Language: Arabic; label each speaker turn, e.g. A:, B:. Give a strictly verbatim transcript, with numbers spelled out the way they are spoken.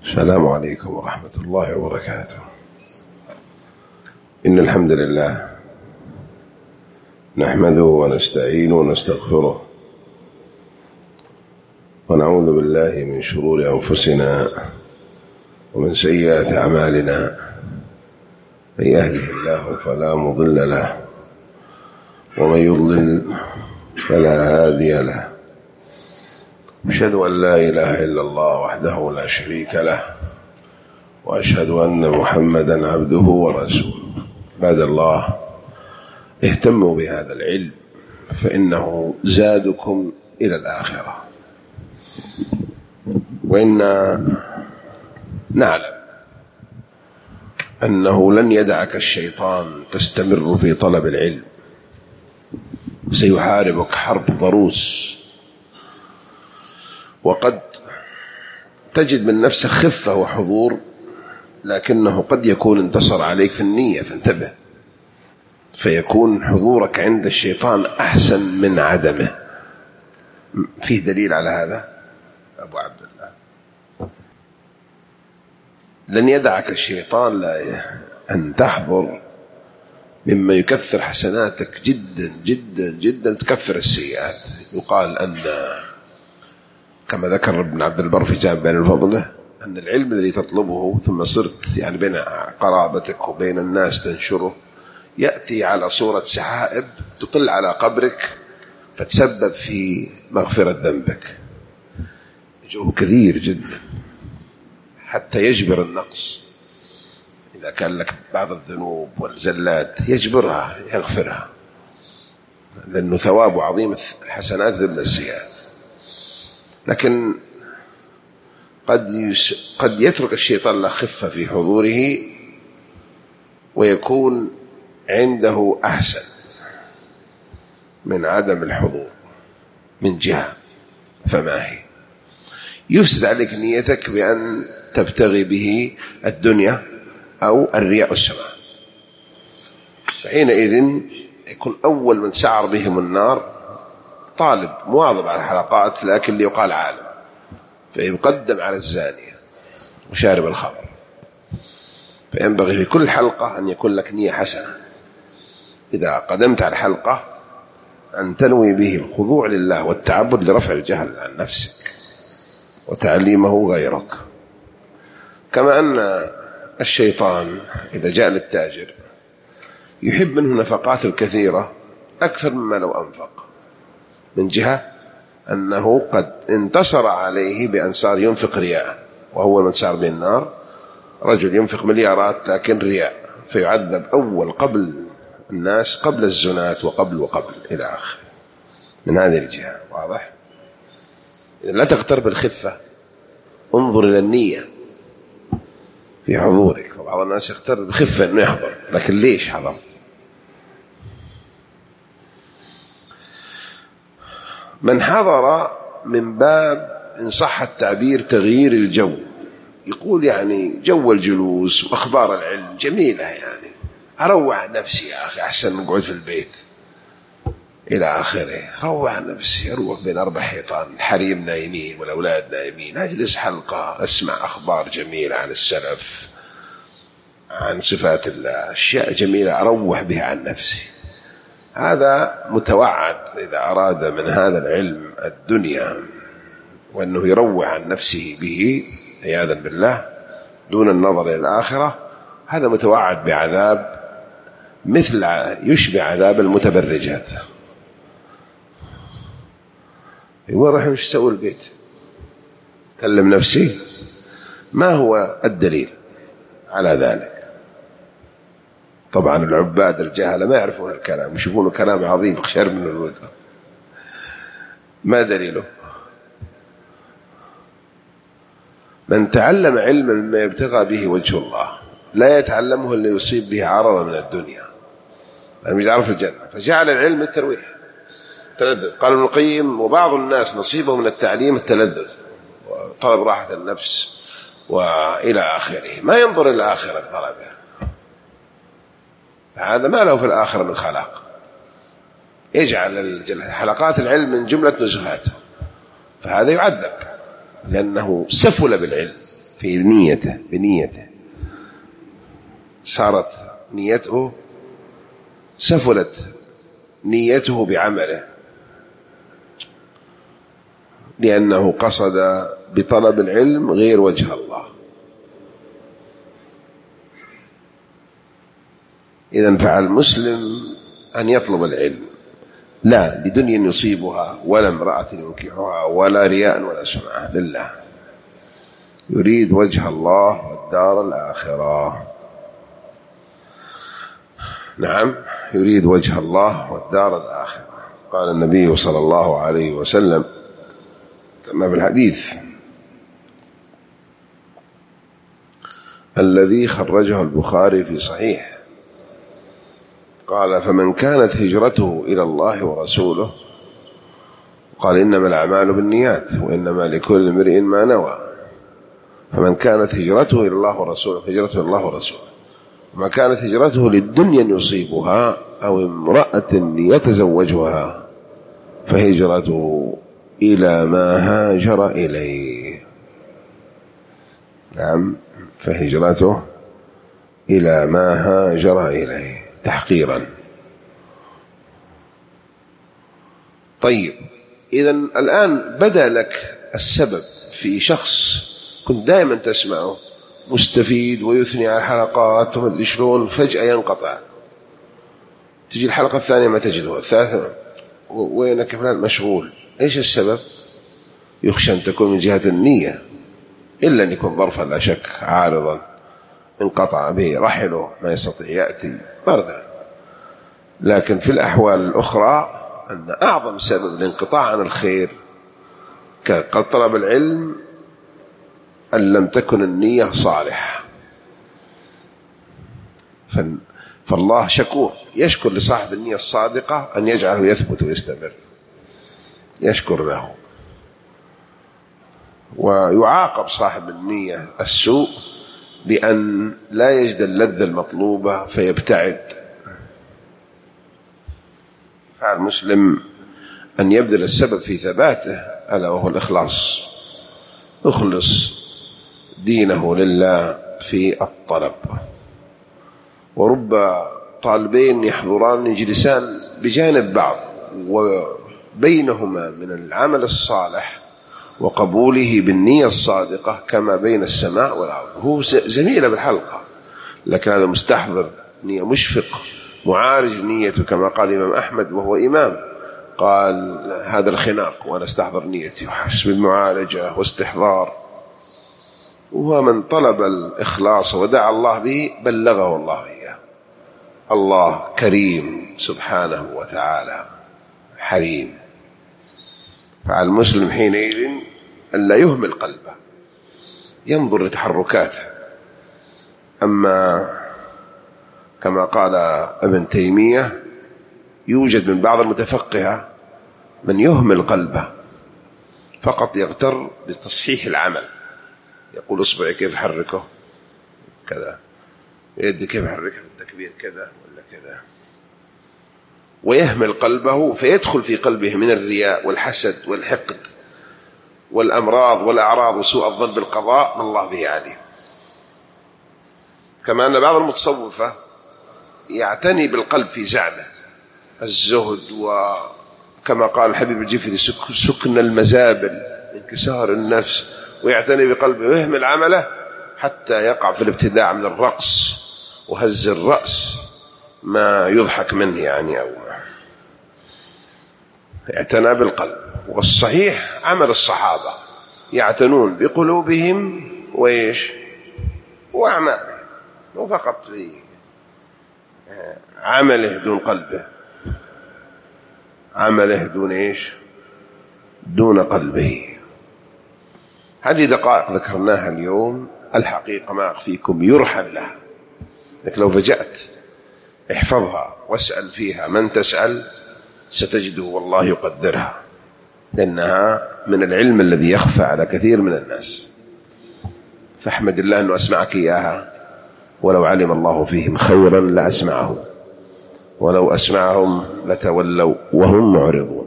A: السلام عليكم ورحمة الله وبركاته. إن الحمد لله نحمده ونستعينه ونستغفره ونعوذ بالله من شرور أنفسنا ومن سيئات أعمالنا. من يهده الله فلا مضل له ومن يضلل فلا هادي له. أشهد أن لا إله إلا الله وحده لا شريك له وأشهد أن محمدا عبده ورسوله. بعد الله اهتموا بهذا العلم فإنه زادكم إلى الآخرة. وإنا نعلم أنه لن يدعك الشيطان تستمر في طلب العلم، سيحاربك حرب ضروس، وقد تجد من نفسك خفة وحضور، لكنه قد يكون انتصر عليك في النية، فانتبه، فيكون حضورك عند الشيطان أحسن من عدمه. فيه دليل على هذا أبو عبد الله. لن يدعك الشيطان لا أن تحضر مما يكثر حسناتك جدا جدا جدا، تكفر السيئات. يقال أن كما ذكر ابن عبد البر في جامع بيان الفضله أن العلم الذي تطلبه ثم صرت يعني بين قرابتك وبين الناس تنشره يأتي على صورة سحائب تطل على قبرك فتسبب في مغفرة ذنبك. أجره كثير جدا حتى يجبر النقص. إذا كان لك بعض الذنوب والزلات يجبرها يغفرها، لأنه ثواب عظيم الحسنات ضمن السيئات. لكن قد يس... قد يترك الشيطان له خفة في حضوره ويكون عنده أحسن من عدم الحضور من جهة. فما هي؟ يفسد عليك نيتك بأن تبتغي به الدنيا أو الرياء والسمعة، فحينئذ يكون أول من سعر بهم النار طالب مواظب على الحلقات لكن ليقال عالم، فيقدم على الزانية وشارب الخمر. فينبغي في كل حلقة أن يكون لك نية حسنة. إذا قدمت على الحلقة أن تنوي به الخضوع لله والتعبد لرفع الجهل عن نفسك وتعليمه غيرك. كما أن الشيطان إذا جاء للتاجر يحب منه نفقات الكثيرة أكثر مما لو أنفق، من جهة أنه قد انتصر عليه بأن صار ينفق رياء، وهو من صار بالنار رجل ينفق مليارات لكن رياء، فيعذب أول قبل الناس، قبل الزنات وقبل وقبل إلى آخر. من هذه الجهة واضح. إذا لا تغترب الخفة، انظر إلى النية في حضورك. وبعض الناس يغترب الخفة أنه يحضر، لكن ليش حضرت؟ من حضر من باب إن صح التعبير تغيير الجو، يقول يعني جو الجلوس وأخبار العلم جميلة، يعني أروع نفسي يا أخي أحسن من قعود في البيت إلى آخره. روع نفسي، أروح بين أربع حيطان، الحريم نايمين والأولاد نايمين، أجلس حلقة أسمع أخبار جميلة عن السلف، عن صفات الله، أشياء جميلة أروح بها عن نفسي. هذا متوعد إذا أراد من هذا العلم الدنيا وأنه يروع عن نفسه به عياذا بالله دون النظر إلى الآخرة، هذا متوعد بعذاب مثل يشبه عذاب المتبرجات. يقول رح مش سوي البيت، كلم نفسي. ما هو الدليل على ذلك؟ طبعا العباد الجهلة ما يعرفون الكلام، يشوفونه كلام عظيم خشر من الود. ما دليله؟ من تعلم علما مما يبتغى به وجه الله لا يتعلمه إلا يصيب به عرضا من الدنيا، لم يعرف الجنة، فجعل العلم الترويح تلذذ. قال ابن القيم وبعض الناس نصيبه من التعليم التلذذ وطلب راحة النفس وإلى آخره، ما ينظر إلى الآخرة بطلبه، هذا ما له في الآخرة من خلاق. يجعل حلقات العلم من جملة نزهاته، فهذا يعذب لأنه سفل بالعلم في نيته بنيته، صارت نيته سفلت نيته بعمله، لأنه قصد بطلب العلم غير وجه الله. إذن فعلى المسلم أن يطلب العلم لا لدنيا يصيبها ولا امرأة ينكحها ولا رياء ولا سمعة، لله، يريد وجه الله والدار الآخرة. نعم، يريد وجه الله والدار الآخرة. قال النبي صلى الله عليه وسلم كما في الحديث الذي خرجه البخاري في صحيح، قال فمن كانت هجرته إلى الله ورسوله، قال إنما الأعمال بالنيات وإنما لكل امرئ ما نوى، فمن كانت هجرته إلى الله ورسوله هجرته إلى الله ورسوله، وما كانت هجرته للدنيا يصيبها أو امرأة يتزوجها فهجرته إلى ما هاجر إليه. نعم، فهجرته إلى ما هاجر إليه تحقيرا. طيب، إذن الآن بدأ لك السبب في شخص كنت دائما تسمعه مستفيد ويثني على الحلقات ومدري شلون، فجأة ينقطع، تجي الحلقة الثانية ما تجده، الثالثة وينك فلان مشغول. إيش السبب؟ يخشى أن تكون من جهة النية، إلا أن يكون ظرفا لا شك عارضا انقطع به رحله ما يستطيع يأتي بردا. لكن في الأحوال الأخرى أن أعظم سبب لانقطاع عن الخير كطلب العلم أن لم تكن النية صالحة. فالله شكور، يشكر لصاحب النية الصادقة أن يجعله يثبت ويستمر، يشكر له. ويعاقب صاحب النية السوء بأن لا يجد اللذة المطلوبة فيبتعد. فالمسلم أن يبذل السبب في ثباته ألا وهو الإخلاص، يخلص دينه لله في الطلب. ورب طالبين يحضران يجلسان بجانب بعض وبينهما من العمل الصالح وقبوله بالنية الصادقة كما بين السماء والأرض. هو زميل بالحلقة لكن هذا مستحضر نية، مشفق معالج نيته كما قال الإمام أحمد وهو إمام، قال هذا الخناق وأنا استحضر نيتي وحسب المعالجة واستحضار. وهو من طلب الإخلاص ودعا الله به بلغه الله إياه. الله كريم سبحانه وتعالى حليم. فعلى المسلم حينئذ أن لا يهمل قلبه، ينظر لتحركاته. أما كما قال ابن تيمية يوجد من بعض المتفقهة من يهمل قلبه فقط يغتر بتصحيح العمل، يقول اصبعي كيف حركه كذا، يدي كيف حركه التكبير كذا ولا كذا، ويهمل قلبه فيدخل في قلبه من الرياء والحسد والحقد والأمراض والأعراض وسوء الظن بالقضاء ما الله به عليه. كما أن بعض المتصوفة يعتني بالقلب في زعمه الزهد، وكما قال الحبيب الجفري سكن المزابل انكسار النفس، ويعتني بقلبه ويهمل عمله حتى يقع في الابتداع من الرقص وهز الرأس ما يضحك منه يعني، أو اعتنى بالقلب. والصحيح عمل الصحابة يعتنون بقلوبهم وإيش وأعمالهم، مو فقط في عمله دون قلبه، عمله دون إيش دون قلبه. هذه دقائق ذكرناها اليوم، الحقيقة ما أخفيكم يرحل لها، لكن لو فجأت احفظها واسأل فيها من تسأل ستجده والله يقدرها، لأنها من العلم الذي يخفى على كثير من الناس. فاحمد الله أنه أسمعك إياها، ولو علم الله فيهم خيرا لأسمعهم ولو أسمعهم لتولوا وهم معرضون.